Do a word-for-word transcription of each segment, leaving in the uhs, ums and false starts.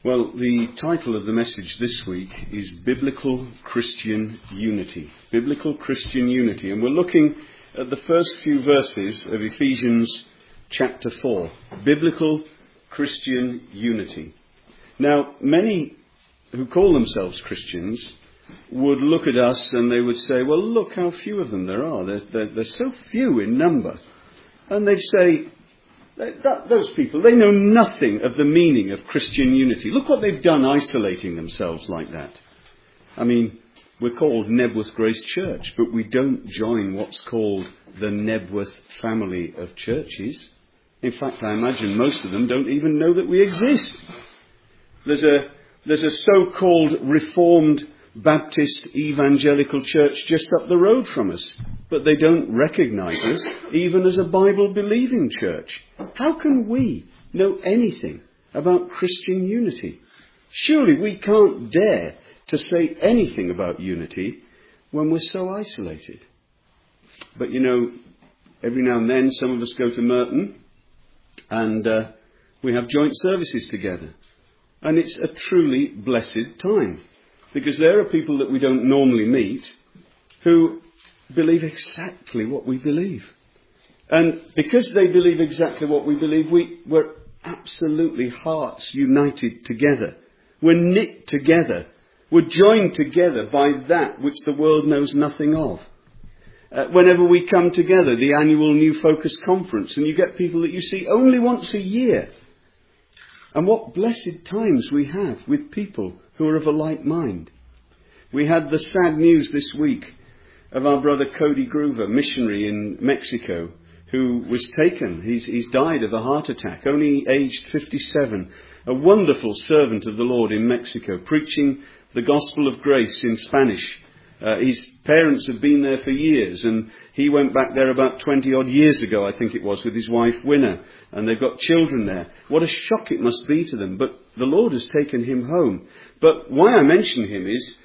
Well, the title of the message this week is Biblical Christian Unity. Biblical Christian Unity. And we're looking at the first few verses of Ephesians chapter four. Biblical Christian Unity. Now, many who call themselves Christians would look at us and they would say, well, look how few of them there are. They're, they're, they're so few in number. And they'd say, That, those people, they know nothing of the meaning of Christian unity. Look what they've done isolating themselves like that. I mean, we're called Nebworth Grace Church, but we don't join what's called the Nebworth family of churches. In fact, I imagine most of them don't even know that we exist. There's a, there's a so-called Reformed Baptist Evangelical Church just up the road from us, but they don't recognise us even as a Bible-believing church. How can we know anything about Christian unity? Surely we can't dare to say anything about unity when we're so isolated. But you know, every now and then some of us go to Merton and uh, we have joint services together. And it's a truly blessed time. Because there are people that we don't normally meet who believe exactly what we believe. And because they believe exactly what we believe, we, we're absolutely hearts united together. We're knit together. We're joined together by that which the world knows nothing of. Uh, whenever we come together, the annual New Focus Conference, and you get people that you see only once a year. And what blessed times we have with people who are of a like mind. We had the sad news this week of our brother Cody Groover, missionary in Mexico, who was taken. He's, he's died of a heart attack, only aged fifty-seven. A wonderful servant of the Lord in Mexico, preaching the gospel of grace in Spanish. Uh, his parents have been there for years, and he went back there about twenty odd years ago, I think it was, with his wife Winner, and they've got children there. What a shock it must be to them, but the Lord has taken him home. But why I mention him is,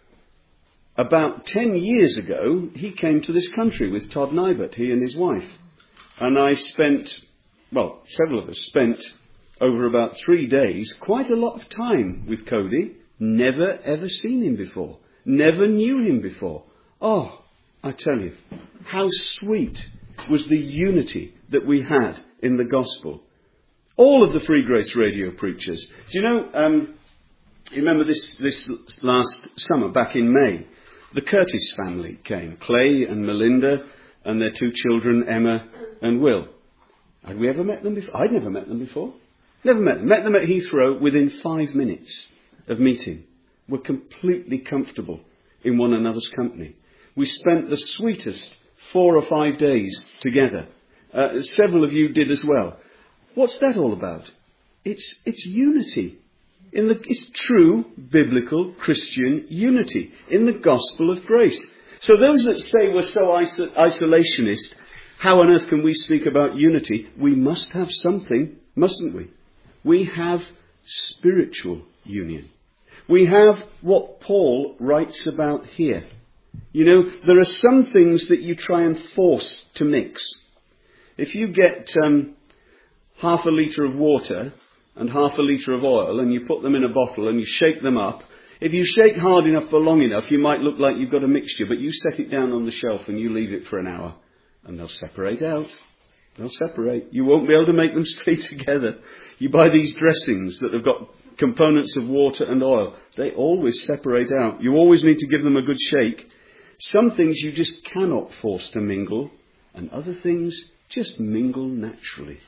about ten years ago, he came to this country with Todd Nybert, he and his wife. And I spent, well, several of us spent over about three days, quite a lot of time with Cody. Never ever seen him before. Never knew him before. Oh, I tell you, how sweet was the unity that we had in the gospel. All of the Free Grace Radio preachers. Do you know, um, you remember this, this last summer, back in May, the Curtis family came. Clay and Melinda and their two children, Emma and Will. Had we ever met them before? I'd never met them before. Never met them. Met them at Heathrow within five minutes of meeting. We're completely comfortable in one another's company. We spent the sweetest four or five days together. Uh, several of you did as well. What's that all about? It's it's unity. In the, it's true biblical Christian unity in the gospel of grace. So those that say we're so iso- isolationist, how on earth can we speak about unity? We must have something, mustn't we? We have spiritual union. We have what Paul writes about here. You know, there are some things that you try and force to mix. If you get um, half a litre of water and half a litre of oil and you put them in a bottle and you shake them up, if you shake hard enough for long enough, you might look like you've got a mixture, but you set it down on the shelf and you leave it for an hour and they'll separate out. They'll separate. You won't be able to make them stay together. You buy these dressings that have got components of water and oil. They always separate out. You always need to give them a good shake. Some things you just cannot force to mingle, and other things just mingle naturally.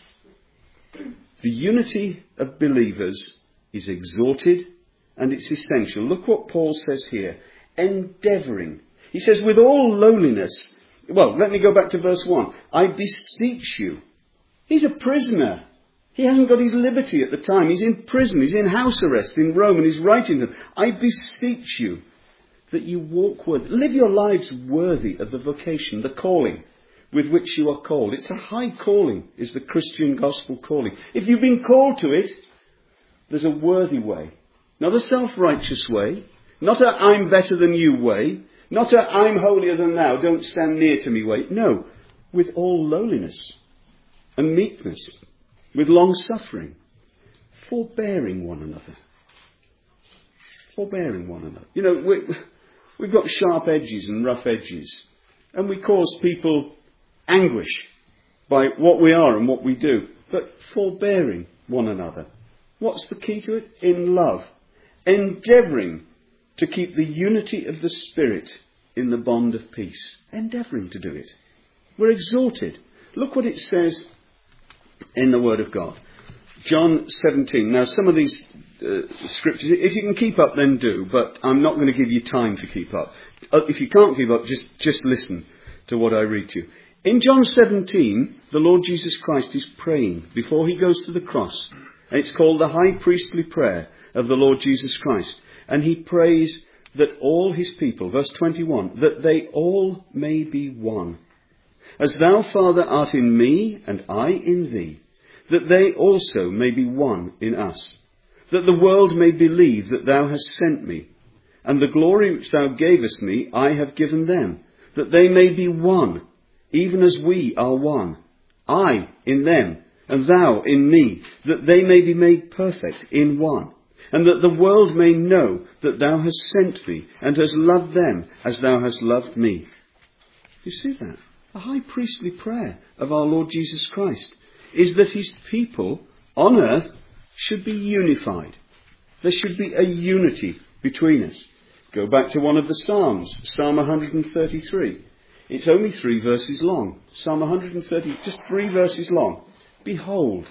The unity of believers is exhorted and it's essential. Look what Paul says here. Endeavouring. He says, with all lowliness. Well, let me go back to verse one. I beseech you. He's a prisoner. He hasn't got his liberty at the time. He's in prison. He's in house arrest in Rome, and he's writing to them. I beseech you that you walk worthy. Live your lives worthy of the vocation, the calling with which you are called. It's a high calling, is the Christian gospel calling. If you've been called to it, there's a worthy way. Not a self-righteous way. Not a I'm better than you way. Not a I'm holier than thou, don't stand near to me way. No, with all lowliness and meekness, with long suffering, forbearing one another. forbearing one another. You know, we, we've got sharp edges and rough edges, and we cause people anguish by what we are and what we do. But forbearing one another. What's the key to it? In love. Endeavouring to keep the unity of the Spirit in the bond of peace. Endeavouring to do it. We're exhorted. Look what it says in the Word of God. John seventeen. Now, some of these uh, scriptures, if you can keep up, then do. But I'm not going to give you time to keep up. Uh, if you can't keep up, just, just listen to what I read to you. In John seventeen, the Lord Jesus Christ is praying before he goes to the cross. And it's called the high priestly prayer of the Lord Jesus Christ. And he prays that all his people, verse twenty-one, that they all may be one. As thou, Father, art in me, and I in thee, that they also may be one in us, that the world may believe that thou hast sent me, and the glory which thou gavest me I have given them, that they may be one, even as we are one, I in them, and thou in me, that they may be made perfect in one, and that the world may know that thou hast sent me, and hast loved them as thou hast loved me. You see that? The high priestly prayer of our Lord Jesus Christ is that his people on earth should be unified. There should be a unity between us. Go back to one of the Psalms, Psalm one thirty-three. It's only three verses long. Psalm one thirty, just three verses long. Behold,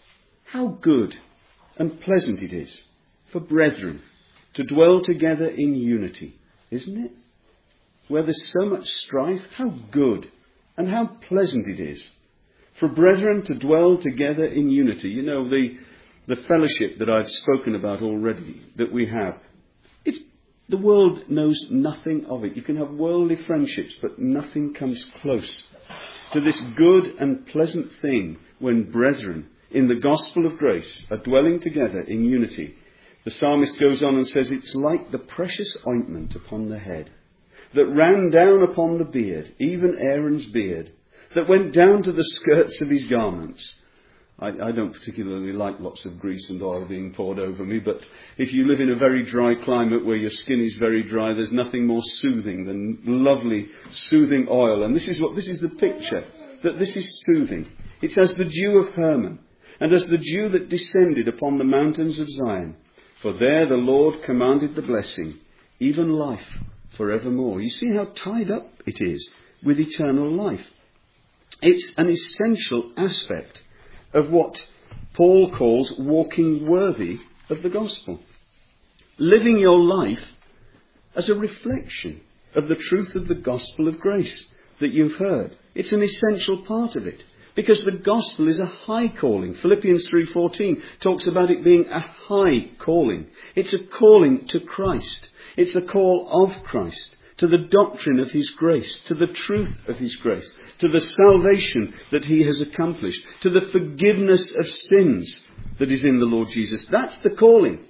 how good and pleasant it is for brethren to dwell together in unity, isn't it? Where there's so much strife, how good and how pleasant it is for brethren to dwell together in unity. You know, the, the fellowship that I've spoken about already, that we have, it's, the world knows nothing of it. You can have worldly friendships, but nothing comes close to this good and pleasant thing when brethren in the gospel of grace are dwelling together in unity. The psalmist goes on and says, it's like the precious ointment upon the head, that ran down upon the beard, even Aaron's beard, that went down to the skirts of his garments. I, I don't particularly like lots of grease and oil being poured over me, but if you live in a very dry climate where your skin is very dry, there's nothing more soothing than lovely, soothing oil. And this is what this is the picture, that this is soothing. It's as the dew of Hermon, and as the dew that descended upon the mountains of Zion. For there the Lord commanded the blessing, even life forevermore. You see how tied up it is with eternal life. It's an essential aspect of what Paul calls walking worthy of the gospel. Living your life as a reflection of the truth of the gospel of grace that you've heard. It's an essential part of it. Because the gospel is a high calling. Philippians three fourteen talks about it being a high calling. It's a calling to Christ. It's a call of Christ, to the doctrine of his grace, to the truth of his grace, to the salvation that he has accomplished, to the forgiveness of sins that is in the Lord Jesus. That's the calling.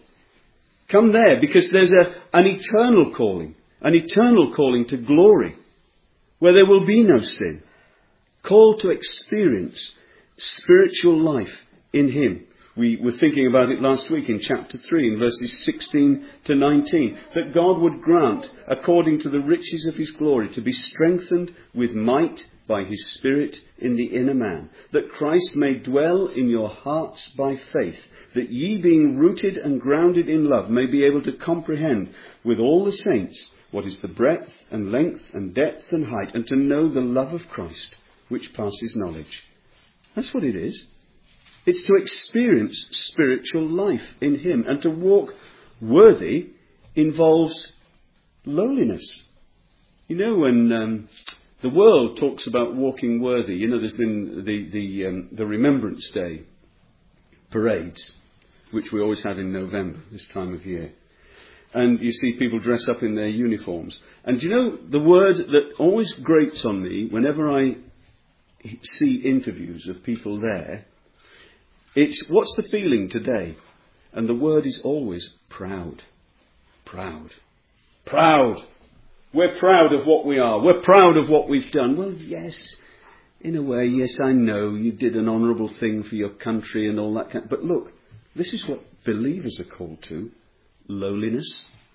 Come there, because there's a, an eternal calling, an eternal calling to glory, where there will be no sin. Called to experience spiritual life in him. We were thinking about it last week in chapter three, in verses sixteen to nineteen, that God would grant, according to the riches of his glory, to be strengthened with might by his Spirit in the inner man, that Christ may dwell in your hearts by faith, that ye, being rooted and grounded in love, may be able to comprehend with all the saints what is the breadth and length and depth and height, and to know the love of Christ, which passes knowledge. That's what it is. It's to experience spiritual life in him. And to walk worthy involves lowliness. You know, when um, the world talks about walking worthy, you know, there's been the, the, um, the Remembrance Day parades, which we always have in November, this time of year. And you see people dress up in their uniforms. And you know, the word that always grates on me whenever I see interviews of people there, it's what's the feeling today? And the word is always proud. Proud. Proud. We're proud of what we are. We're proud of what we've done. Well, yes, in a way, yes, I know you did an honourable thing for your country and all that kind of, but look, this is what believers are called to. Lowliness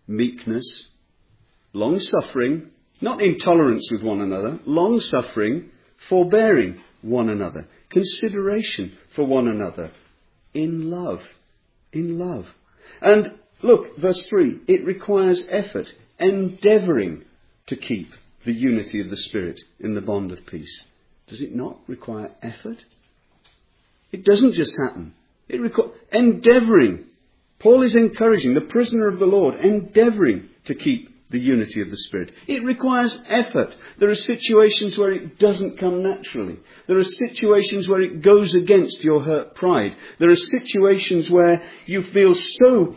meekness, long-suffering, not intolerance with one another, long-suffering, forbearing one another, consideration for one another, in love, in love. And look, verse three, it requires effort, endeavouring to keep the unity of the Spirit in the bond of peace. Does it not require effort? It doesn't just happen. It requires endeavouring. Paul is encouraging the prisoner of the Lord, endeavouring to keep the unity of the Spirit. It requires effort. There are situations where it doesn't come naturally. There are situations where it goes against your hurt pride. There are situations where you feel so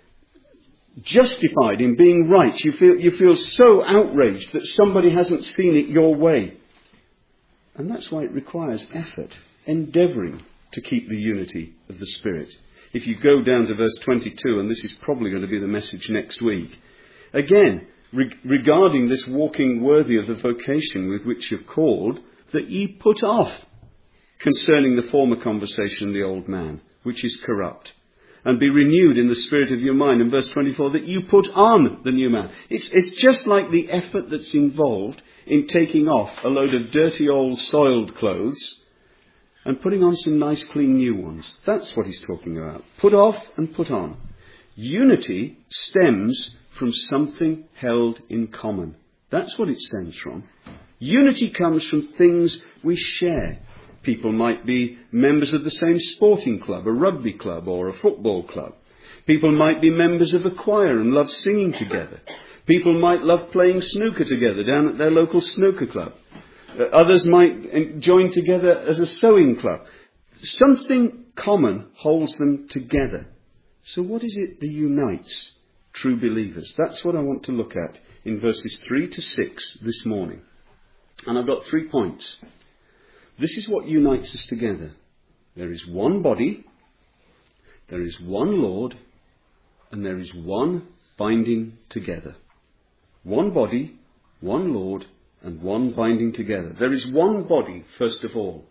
justified in being right. You feel, you feel so outraged that somebody hasn't seen it your way. And that's why it requires effort, endeavouring to keep the unity of the Spirit. If you go down to verse twenty-two, and this is probably going to be the message next week, again, re- regarding this walking worthy of the vocation with which you're called, that ye put off concerning the former conversation of the old man, which is corrupt, and be renewed in the spirit of your mind. In verse twenty-four, that you put on the new man. It's, it's just like the effort that's involved in taking off a load of dirty old soiled clothes and putting on some nice clean new ones. That's what he's talking about. Put off and put on. Unity stems from something held in common. That's what it stems from. Unity comes from things we share. People might be members of the same sporting club, a rugby club or a football club. People might be members of a choir and love singing together. People might love playing snooker together down at their local snooker club. Uh, others might join together as a sewing club. Something common holds them together. So what is it that unites true believers? That's what I want to look at in verses three to six this morning. And I've got three points. This is what unites us together. There is one body, there is one Lord, and there is one binding together. One body, one Lord, and one binding together. There is one body, first of all.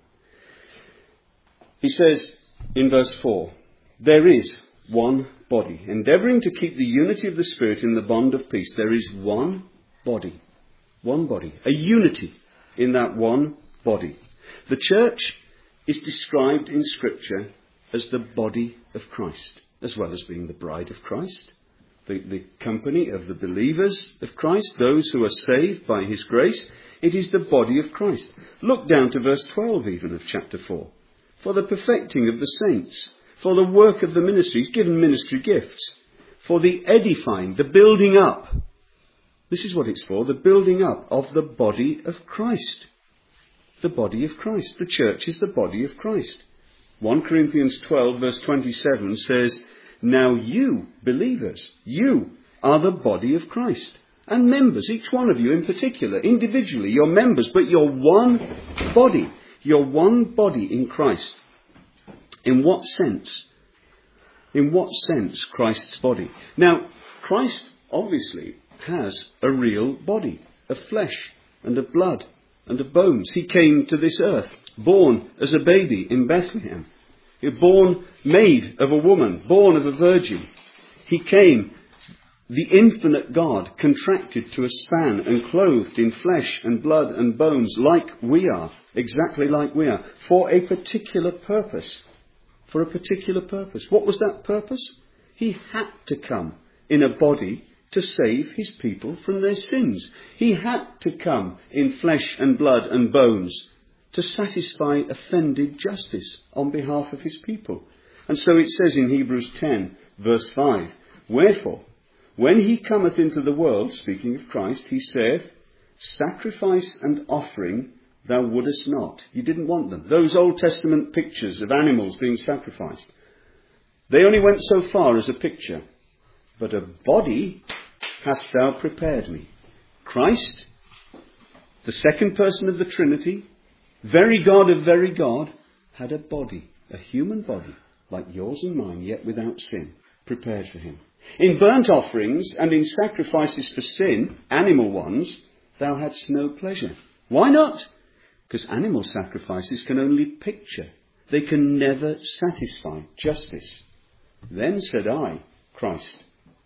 He says in verse four, there is one body. Endeavouring to keep the unity of the Spirit in the bond of peace. There is one body. One body. A unity in that one body. The church is described in Scripture as the body of Christ, as well as being the bride of Christ. The, the company of the believers of Christ, those who are saved by his grace. It is the body of Christ. Look down to verse twelve even of chapter four. For the perfecting of the saints, for the work of the ministry. He's given ministry gifts. For the edifying, the building up. This is what it's for, the building up of the body of Christ. The body of Christ. The church is the body of Christ. First Corinthians twelve verse twenty-seven says, now you, believers, you are the body of Christ. And members, each one of you in particular, individually, you're members, but you're one body. You're one body in Christ. In what sense? In what sense Christ's body? Now, Christ obviously has a real body of flesh and of blood and of bones. He came to this earth, born as a baby in Bethlehem. He was born, made of a woman, born of a virgin. He came, the infinite God, contracted to a span and clothed in flesh and blood and bones like we are, exactly like we are, for a particular purpose. For a particular purpose. What was that purpose? He had to come in a body to save his people from their sins. He had to come in flesh and blood and bones to satisfy offended justice on behalf of his people. And so it says in Hebrews ten, verse five, wherefore, when he cometh into the world, speaking of Christ, he saith, sacrifice and offering thou wouldest not. You didn't want them. Those Old Testament pictures of animals being sacrificed, they only went so far as a picture. But a body hast thou prepared me. Christ, the second person of the Trinity, very God of very God, had a body, a human body, like yours and mine, yet without sin, prepared for him. In burnt offerings and in sacrifices for sin, animal ones, thou hadst no pleasure. Why not? Because animal sacrifices can only picture. They can never satisfy justice. Then said I, Christ,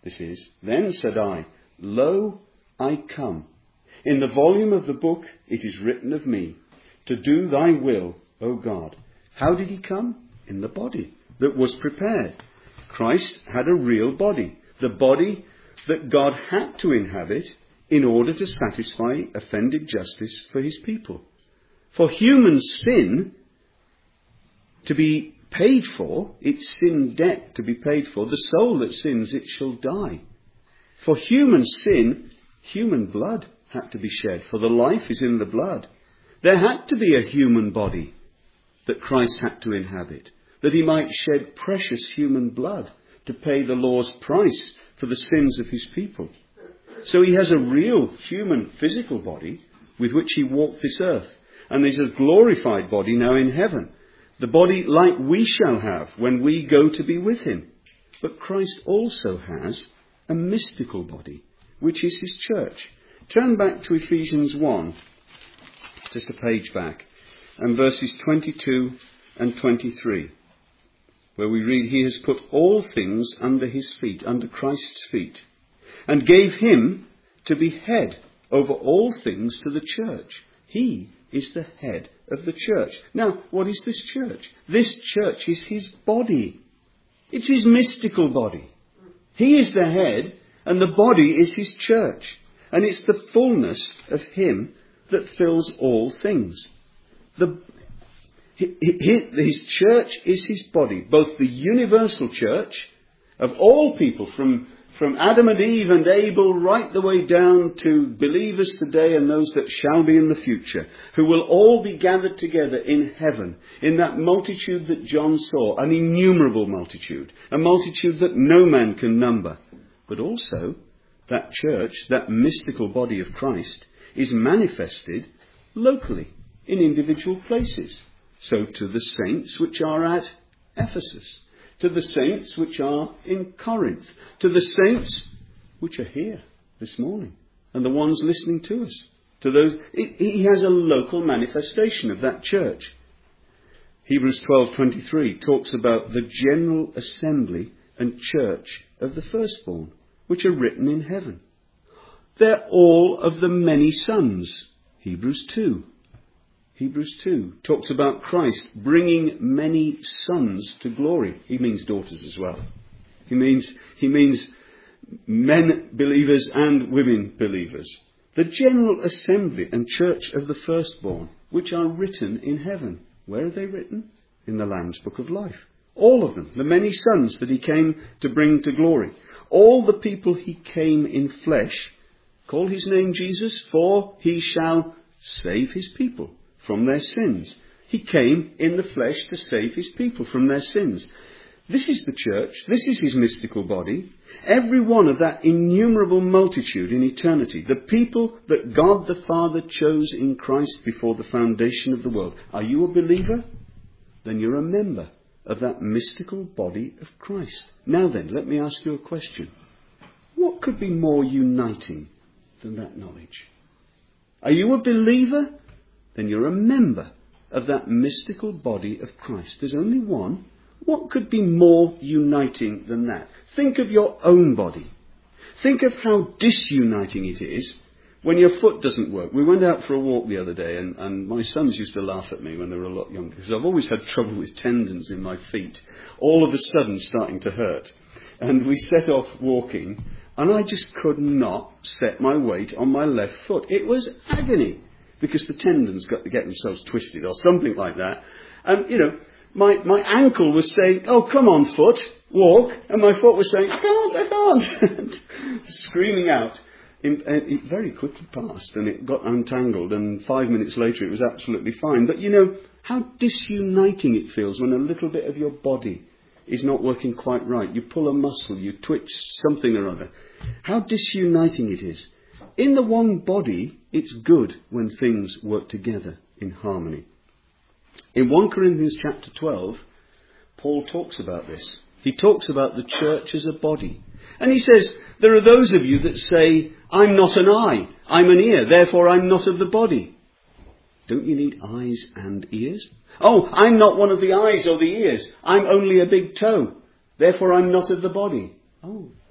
this is, then said I, Lo, I come. In the volume of the book it is written of me, to do thy will, O God. How did he come? In the body that was prepared. Christ had a real body, the body that God had to inhabit in order to satisfy offended justice for his people. For human sin to be paid for, its sin debt to be paid for, the soul that sins, it shall die. For human sin, human blood had to be shed, for the life is in the blood. There had to be a human body that Christ had to inhabit, that he might shed precious human blood to pay the law's price for the sins of his people. So he has a real human physical body with which he walked this earth. And there's a glorified body now in heaven. The body like we shall have when we go to be with him. But Christ also has a mystical body, which is his church. Turn back to Ephesians one, just a page back, and verses twenty-two and twenty-three, where we read, He has put all things under his feet, under Christ's feet, and gave him to be head over all things to the church. He is the head of the church. Now, what is this church? This church is his body. It's his mystical body. He is the head, and the body is his church. And it's the fullness of him that fills all things. The, his church is his body, both the universal church of all people, from, from Adam and Eve and Abel right the way down to believers today and those that shall be in the future, who will all be gathered together in heaven, in that multitude that John saw, an innumerable multitude, a multitude that no man can number. But also, that church, that mystical body of Christ, is manifested locally in individual places. So to the saints which are at Ephesus, to the saints which are in Corinth, to the saints which are here this morning, and the ones listening to us, to those, it, he has a local manifestation of that church. Hebrews twelve twenty-three talks about the general assembly and church of the firstborn, which are written in heaven. They're all of the many sons. Hebrews two. Hebrews two talks about Christ bringing many sons to glory. He means daughters as well. He means, he means men believers and women believers. The general assembly and church of the firstborn, which are written in heaven. Where are they written? In the Lamb's Book of Life. All of them. The many sons that he came to bring to glory. All the people he came in flesh. Call his name Jesus, for he shall save his people from their sins. He came in the flesh to save his people from their sins. This is the church. This is his mystical body. Every one of that innumerable multitude in eternity. The people that God the Father chose in Christ before the foundation of the world. Are you a believer? Then you're a member of that mystical body of Christ. Now then, let me ask you a question. What could be more uniting than that knowledge? Are you a believer? Then you're a member of that mystical body of Christ. There's only one. What could be more uniting than that? Think of your own body. Think of how disuniting it is when your foot doesn't work. We went out for a walk the other day, and, and my sons used to laugh at me when they were a lot younger, because I've always had trouble with tendons in my feet, all of a sudden starting to hurt. And we set off walking, and I just could not set my weight on my left foot. It was agony, because the tendons got to get themselves twisted or something like that. And, you know, my, my ankle was saying, oh, come on, foot, walk. And my foot was saying, I can't, I can't. Screaming out. And it very quickly passed, and it got untangled, and five minutes later it was absolutely fine. But you know, how disuniting it feels when a little bit of your body is not working quite right. You pull a muscle, you twitch something or other. How disuniting it is. In the one body, it's good when things work together in harmony. In First Corinthians chapter twelve, Paul talks about this. He talks about the church as a body. And he says, there are those of you that say, I'm not an eye, I'm an ear, therefore I'm not of the body. Don't you need eyes and ears? Oh, I'm not one of the eyes or the ears, I'm only a big toe, therefore I'm not of the body. Oh,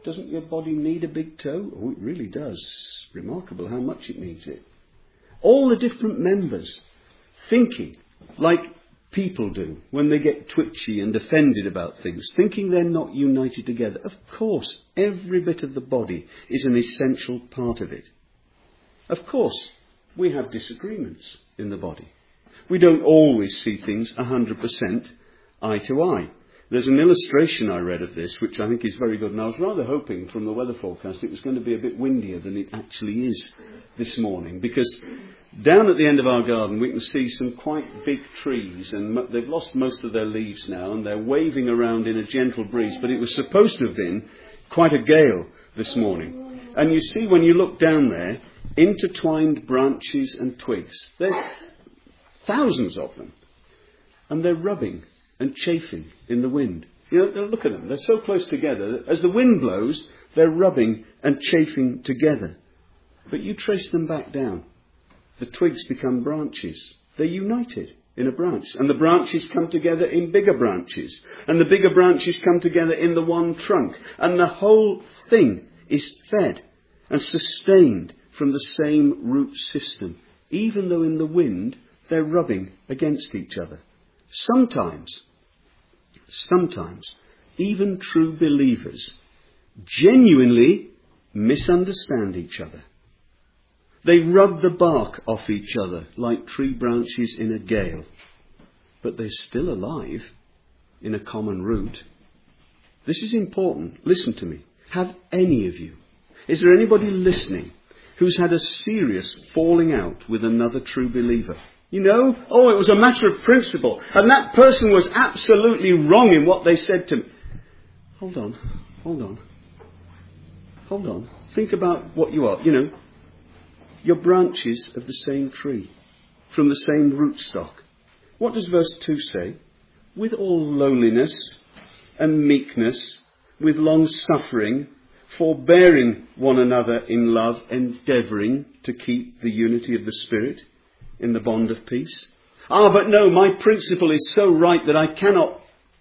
Doesn't your body need a big toe? Oh, it really does. Remarkable how much it needs it. All the different members thinking like people do when they get twitchy and offended about things, thinking they're not united together. Of course, every bit of the body is an essential part of it. Of course, we have disagreements in the body. We don't always see things one hundred percent eye to eye. There's an illustration I read of this, which I think is very good. And I was rather hoping from the weather forecast it was going to be a bit windier than it actually is this morning. Because down at the end of our garden, we can see some quite big trees. And mo- they've lost most of their leaves now. And they're waving around in a gentle breeze. But it was supposed to have been quite a gale this morning. And you see when you look down there, intertwined branches and twigs. There's thousands of them. And they're rubbing and chafing in the wind. You know, look at them. They're so close together that as the wind blows, they're rubbing and chafing together. But you trace them back down. The twigs become branches. They're united in a branch. And the branches come together in bigger branches. And the bigger branches come together in the one trunk. And the whole thing is fed and sustained from the same root system. Even though in the wind, they're rubbing against each other. Sometimes, sometimes, even true believers genuinely misunderstand each other. They rub the bark off each other like tree branches in a gale. But they're still alive in a common root. This is important. Listen to me. Have any of you, is there anybody listening who's had a serious falling out with another true believer? You know, oh, it was a matter of principle. And that person was absolutely wrong in what they said to me. Hold on, hold on, hold on. Think about what you are. You know, you're branches of the same tree, from the same rootstock. What does verse two say? With all lowliness and meekness, with long suffering, forbearing one another in love, endeavouring to keep the unity of the Spirit in the bond of peace. Ah, but no, my principle is so right that I cannot.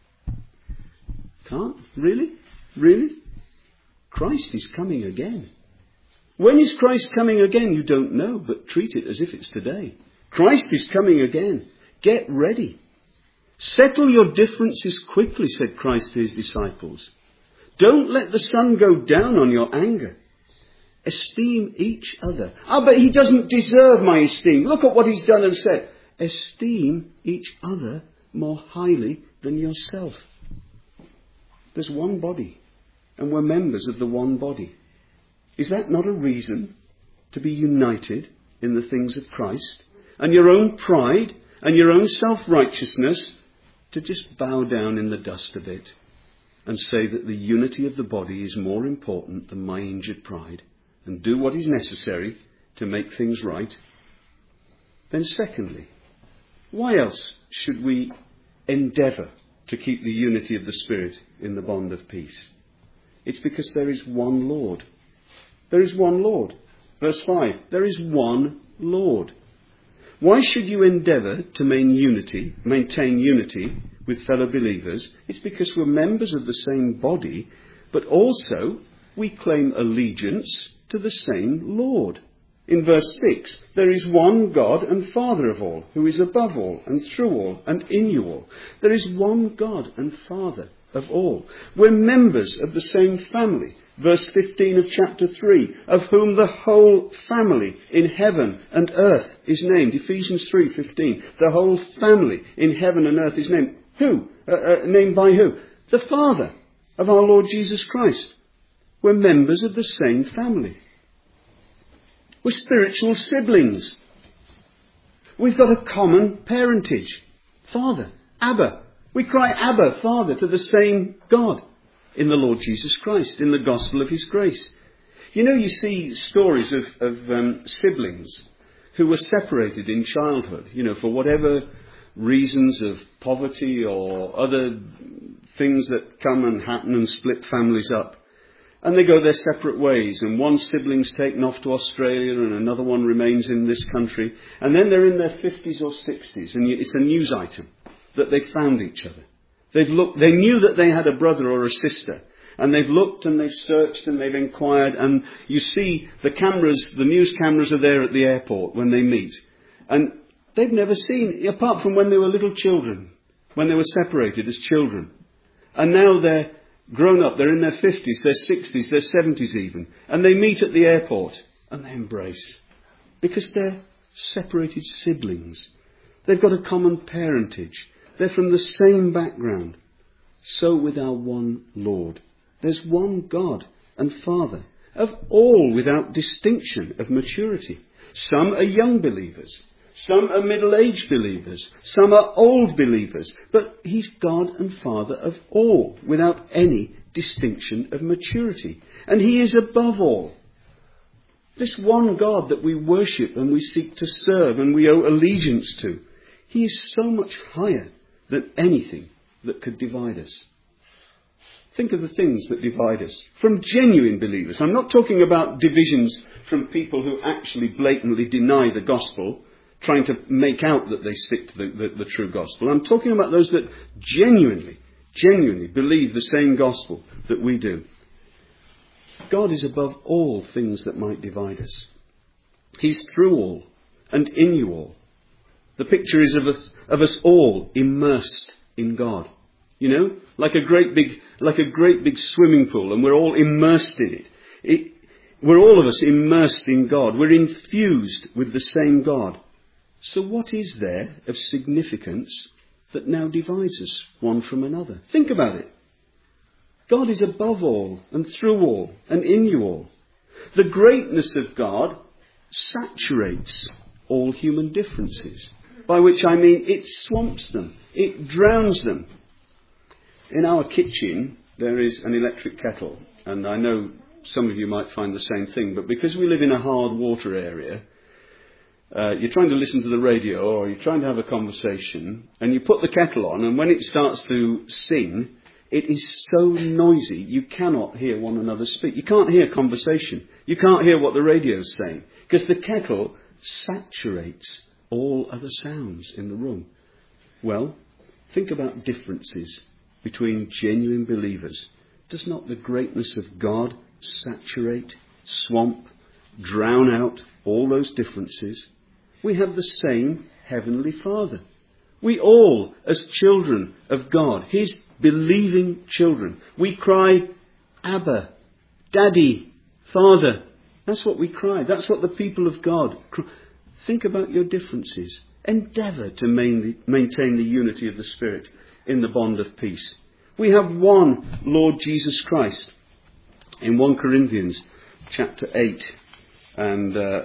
Can't? Really? Really? Christ is coming again. When is Christ coming again? You don't know, but treat it as if it's today. Christ is coming again. Get ready. Settle your differences quickly, said Christ to his disciples. Don't let the sun go down on your anger. Esteem each other. Ah, but he doesn't deserve my esteem. Look at what he's done and said. Esteem each other more highly than yourself. There's one body, and we're members of the one body. Is that not a reason to be united in the things of Christ? And your own pride and your own self-righteousness to just bow down in the dust a bit and say that the unity of the body is more important than my injured pride, and do what is necessary to make things right? Then secondly, why else should we endeavour to keep the unity of the Spirit in the bond of peace? It's because there is one Lord. There is one Lord. Verse five, there is one Lord. Why should you endeavour to maintain unity, maintain unity with fellow believers? It's because we're members of the same body, but also we claim allegiance to the same Lord. In verse six, there is one God and Father of all, who is above all and through all and in you all. There is one God and Father of all. We're members of the same family. Verse fifteen of chapter three, of whom the whole family in heaven and earth is named. Ephesians three fifteen, the whole family in heaven and earth is named. Who? Uh, uh, named by who? The Father of our Lord Jesus Christ. We're members of the same family. We're spiritual siblings. We've got a common parentage. Father, Abba. We cry Abba, Father, to the same God in the Lord Jesus Christ, in the gospel of his grace. You know, you see stories of, of um, siblings who were separated in childhood, you know, for whatever reasons of poverty or other things that come and happen and split families up. And they go their separate ways, and one sibling's taken off to Australia and another one remains in this country. And then they're in their fifties or sixties, and it's a news item that they found each other. They've looked, they knew that they had a brother or a sister, And they've looked and they've searched and they've inquired. And you see the cameras, the news cameras are there at the airport when they meet. And they've never seen, apart from when they were little children, when they were separated as children. And now they're grown up, they're in their fifties, their sixties, their seventies even. And they meet at the airport and they embrace. Because they're separated siblings. They've got a common parentage. They're from the same background. So with our one Lord. There's one God and Father of all without distinction of maturity. Some are young believers. Some are middle-aged believers. Some are old believers. But he's God and Father of all without any distinction of maturity. And he is above all. This one God that we worship and we seek to serve and we owe allegiance to, he is so much higher than anything that could divide us. Think of the things that divide us from genuine believers. I'm not talking about divisions from people who actually blatantly deny the gospel, trying to make out that they stick to the, the, the true gospel. I'm talking about those that genuinely, genuinely believe the same gospel that we do. God is above all things that might divide us. He's through all and in you all. The picture is of us, of us all immersed in God. You know, like a great big, like a great big swimming pool, and we're all immersed in it. it. We're all of us immersed in God. We're infused with the same God. So what is there of significance that now divides us one from another? Think about it. God is above all and through all and in you all. The greatness of God saturates all human differences, by which I mean it swamps them, it drowns them. In our kitchen there is an electric kettle, and I know some of you might find the same thing, but because we live in a hard water area, uh, you're trying to listen to the radio or you're trying to have a conversation, and you put the kettle on, and when it starts to sing, it is so noisy you cannot hear one another speak. You can't hear conversation. You can't hear what the radio's saying, because the kettle saturates all other sounds in the room. Well, think about differences between genuine believers. Does not the greatness of God saturate, swamp, drown out all those differences? We have the same Heavenly Father. We all, as children of God, his believing children, we cry, Abba, Daddy, Father. That's what we cry. That's what the people of God cry. Think about your differences. Endeavour to maintain the unity of the Spirit in the bond of peace. We have one Lord Jesus Christ. In First Corinthians chapter eight and uh,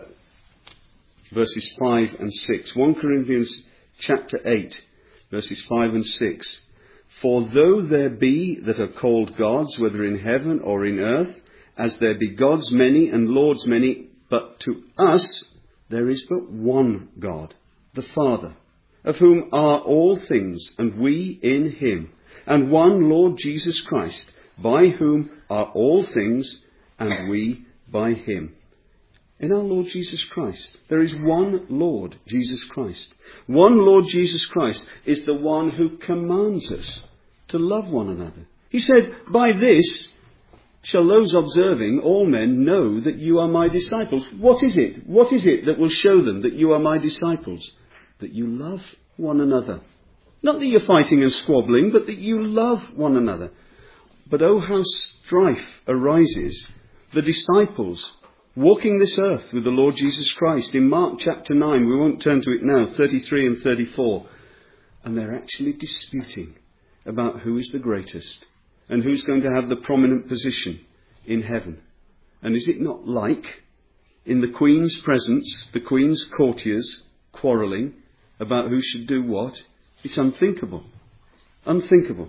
verses five and six. First Corinthians chapter eight, verses five and six. For though there be that are called gods, whether in heaven or in earth, as there be gods many and lords many, but to us there is but one God, the Father, of whom are all things, and we in him, and one Lord Jesus Christ, by whom are all things, and we by him. In our Lord Jesus Christ, there is one Lord Jesus Christ. One Lord Jesus Christ is the one who commands us to love one another. He said, by this shall those observing all men know that you are my disciples. What is it? What is it that will show them that you are my disciples? That you love one another. Not that you're fighting and squabbling, but that you love one another. But oh, how strife arises. The disciples walking this earth with the Lord Jesus Christ. In Mark chapter nine, we won't turn to it now, thirty-three and thirty-four. And they're actually disputing about who is the greatest and who's going to have the prominent position in heaven. And is it not like, in the Queen's presence, the Queen's courtiers quarrelling about who should do what? It's unthinkable. Unthinkable.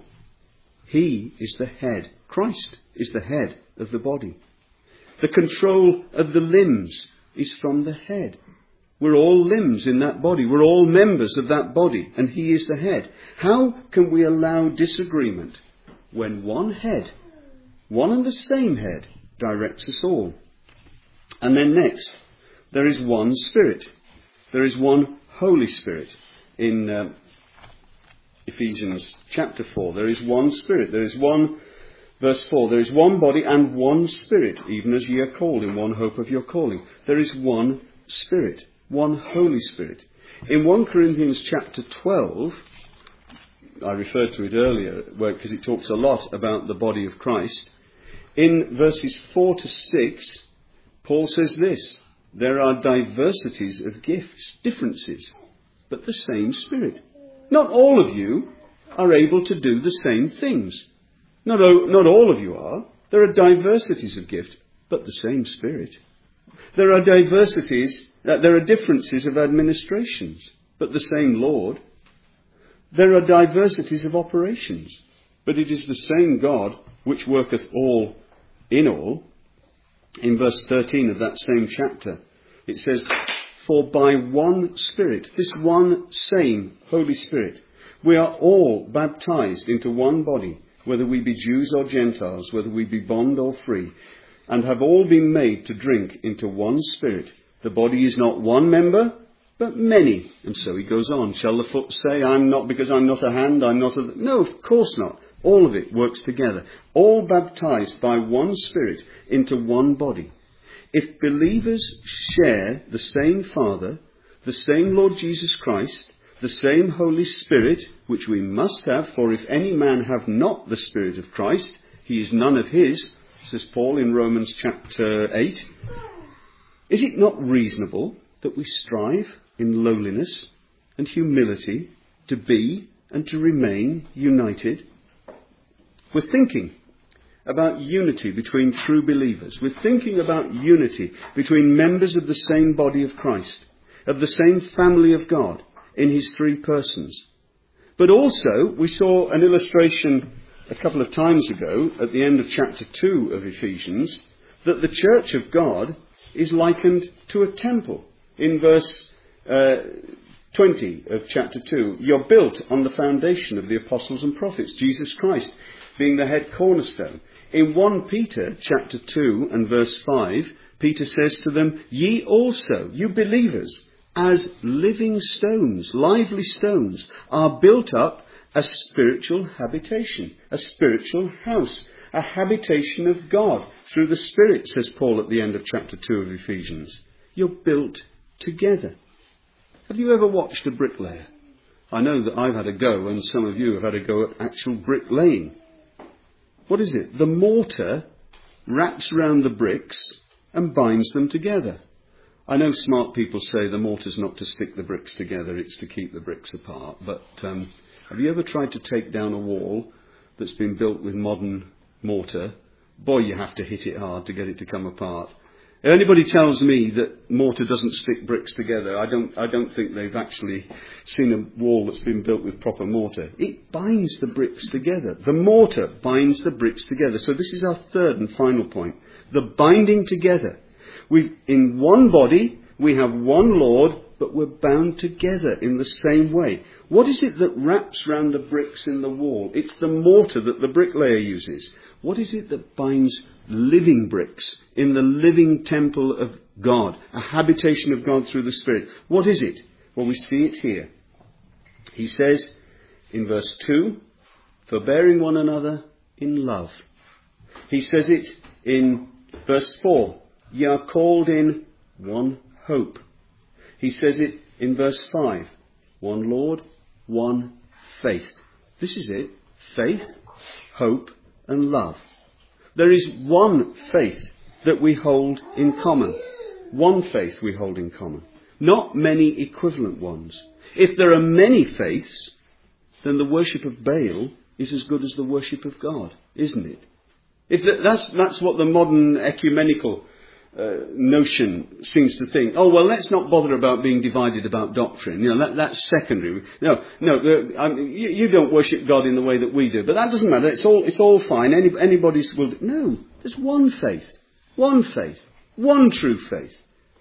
He is the head. Christ is the head of the body. The control of the limbs is from the head. We're all limbs in that body. We're all members of that body, and he is the head. How can we allow disagreement when one head, one and the same head, directs us all? And then next, there is one Spirit. There is one Holy Spirit. In uh, Ephesians chapter four, there is one Spirit. There is one Verse four, there is one body and one Spirit, even as ye are called in one hope of your calling. There is one Spirit, one Holy Spirit. In First Corinthians chapter twelve, I referred to it earlier because it talks a lot about the body of Christ. In verses four to six, Paul says this: there are diversities of gifts, differences, but the same Spirit. Not all of you are able to do the same things. Not, not all of you are. There are diversities of gifts, but the same Spirit. There are diversities, uh, there are differences of administrations, but the same Lord. There are diversities of operations, but it is the same God which worketh all in all. In verse thirteen of that same chapter, it says, for by one Spirit, this one same Holy Spirit, we are all baptized into one body, whether we be Jews or Gentiles, whether we be bond or free, and have all been made to drink into one Spirit. The body is not one member, but many. And so he goes on. Shall the foot say, I'm not because I'm not a hand, I'm not a... No, of course not. All of it works together. All baptized by one Spirit into one body. If believers share the same Father, the same Lord Jesus Christ, the same Holy Spirit, which we must have, for if any man have not the Spirit of Christ, he is none of his, says Paul in Romans chapter eight. Is it not reasonable that we strive in lowliness and humility to be and to remain united? We're thinking about unity between true believers. We're thinking about unity between members of the same body of Christ, of the same family of God in his three persons. But also, we saw an illustration a couple of times ago at the end of chapter two of Ephesians, that the church of God is likened to a temple. In verse uh, twenty of chapter two, you're built on the foundation of the apostles and prophets, Jesus Christ being the head cornerstone. In First Peter chapter two and verse five, Peter says to them, ye also, you believers, as living stones, lively stones, are built up a spiritual habitation, a spiritual house, a habitation of God through the Spirit, says Paul at the end of chapter two of Ephesians. You're built together. Have you ever watched a bricklayer? I know that I've had a go, and some of you have had a go at actual bricklaying. What is it? The mortar wraps around the bricks and binds them together. I know smart people say the mortar's not to stick the bricks together, it's to keep the bricks apart. But um, have you ever tried to take down a wall that's been built with modern mortar? Boy, you have to hit it hard to get it to come apart. If anybody tells me that mortar doesn't stick bricks together, I don't, I don't think they've actually seen a wall that's been built with proper mortar. It binds the bricks together. The mortar binds the bricks together. So this is our third and final point. The binding together. We, in one body, we have one Lord, but we're bound together in the same way. What is it that wraps round the bricks in the wall? It's the mortar that the bricklayer uses. What is it that binds living bricks in the living temple of God, a habitation of God through the Spirit? What is it? Well, we see it here. He says in verse two, forbearing one another in love. He says it in verse four, ye are called in one hope. He says it in verse five, one Lord, one faith. This is it, faith, hope and love. There is one faith that we hold in common. One faith we hold in common. Not many equivalent ones. If there are many faiths, then the worship of Baal is as good as the worship of God, isn't it? If that's, that's what the modern ecumenical uh, notion seems to think. Oh, well, let's not bother about being divided about doctrine. You know, that, that's secondary. No, no, the, I mean, you, you don't worship God in the way that we do, but that doesn't matter. It's all, it's all fine. Any, anybody's will do. No, there's one faith, one faith, one true faith.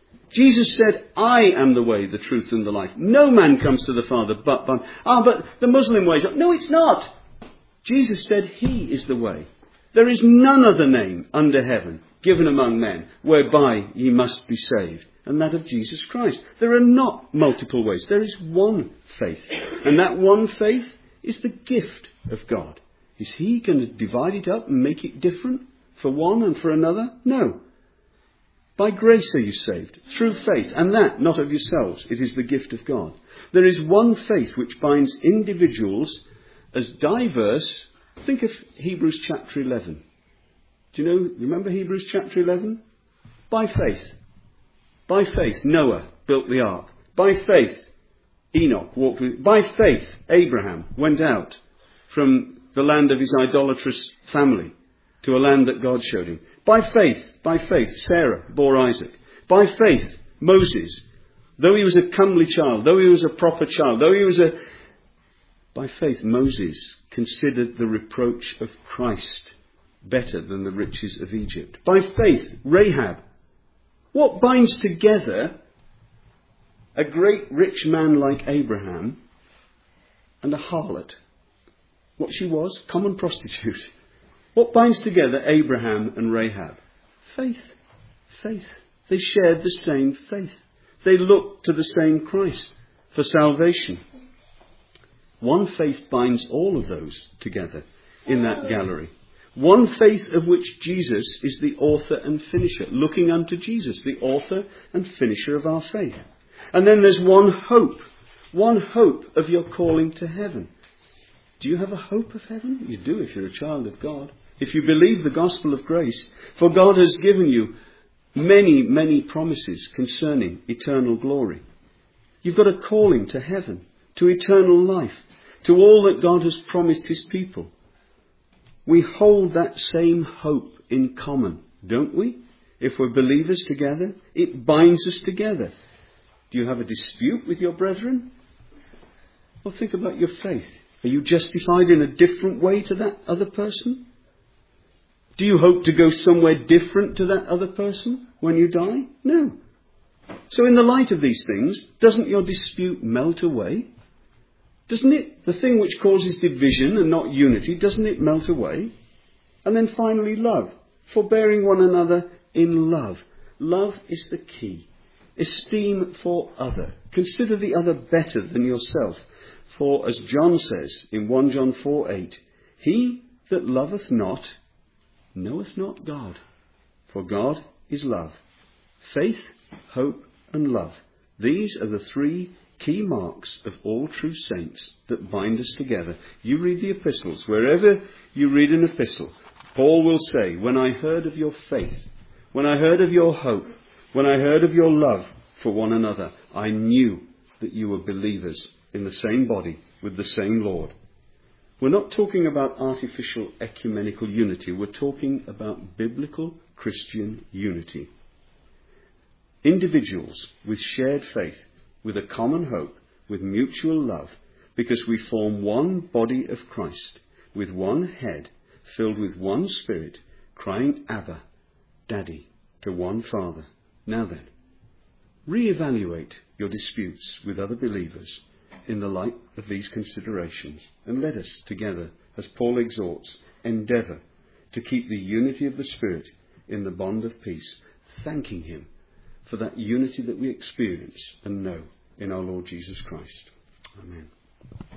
Jesus said, I am the way, the truth and the life. No man comes to the Father but by... Ah, but the Muslim way is... No, it's not. Jesus said he is the way. There is none other name under heaven given among men whereby ye must be saved, and that of Jesus Christ. There are not multiple ways. There is one faith. And that one faith is the gift of God. Is he going to divide it up and make it different for one and for another? No. By grace are you saved, through faith, and that not of yourselves. It is the gift of God. There is one faith which binds individuals as diverse. Think of Hebrews chapter eleven. Do you know, remember Hebrews chapter eleven? By faith. By faith, Noah built the ark. By faith, Enoch walked with. By faith, Abraham went out from the land of his idolatrous family to a land that God showed him. By faith, by faith, Sarah bore Isaac. By faith, Moses, though he was a comely child, though he was a proper child, though he was a... By faith, Moses considered the reproach of Christ better than the riches of Egypt. By faith, Rahab. What binds together a great rich man like Abraham and a harlot? What she was? Common prostitute. What binds together Abraham and Rahab? Faith. Faith. They shared the same faith. They looked to the same Christ for salvation. One faith binds all of those together in that gallery. One faith of which Jesus is the author and finisher. Looking unto Jesus, the author and finisher of our faith. And then there's one hope. One hope of your calling to heaven. Do you have a hope of heaven? You do if you're a child of God. If you believe the gospel of grace. For God has given you many, many promises concerning eternal glory. You've got a calling to heaven, to eternal life, to all that God has promised his people. We hold that same hope in common, don't we? If we're believers together, it binds us together. Do you have a dispute with your brethren? Well, think about your faith. Are you justified in a different way to that other person? Do you hope to go somewhere different to that other person when you die? No. So in the light of these things, doesn't your dispute melt away? Doesn't it? The thing which causes division and not unity, doesn't it melt away? And then finally, love. Forbearing one another in love. Love is the key. Esteem for other. Consider the other better than yourself. For as John says in First John four eight, he that loveth not knoweth not God, for God is love. Faith, hope, and love. These are the three key marks of all true saints that bind us together. You read the epistles. Wherever you read an epistle, Paul will say, when I heard of your faith, when I heard of your hope, when I heard of your love for one another, I knew that you were believers in the same body with the same Lord. We're not talking about artificial ecumenical unity. We're talking about biblical Christian unity. Individuals with shared faith, with a common hope, with mutual love, because we form one body of Christ, with one head, filled with one Spirit, crying, Abba, Daddy, to one Father. Now then, re-evaluate your disputes with other believers in the light of these considerations, and let us together, as Paul exhorts, endeavour to keep the unity of the Spirit in the bond of peace, thanking him for that unity that we experience and know in our Lord Jesus Christ. Amen.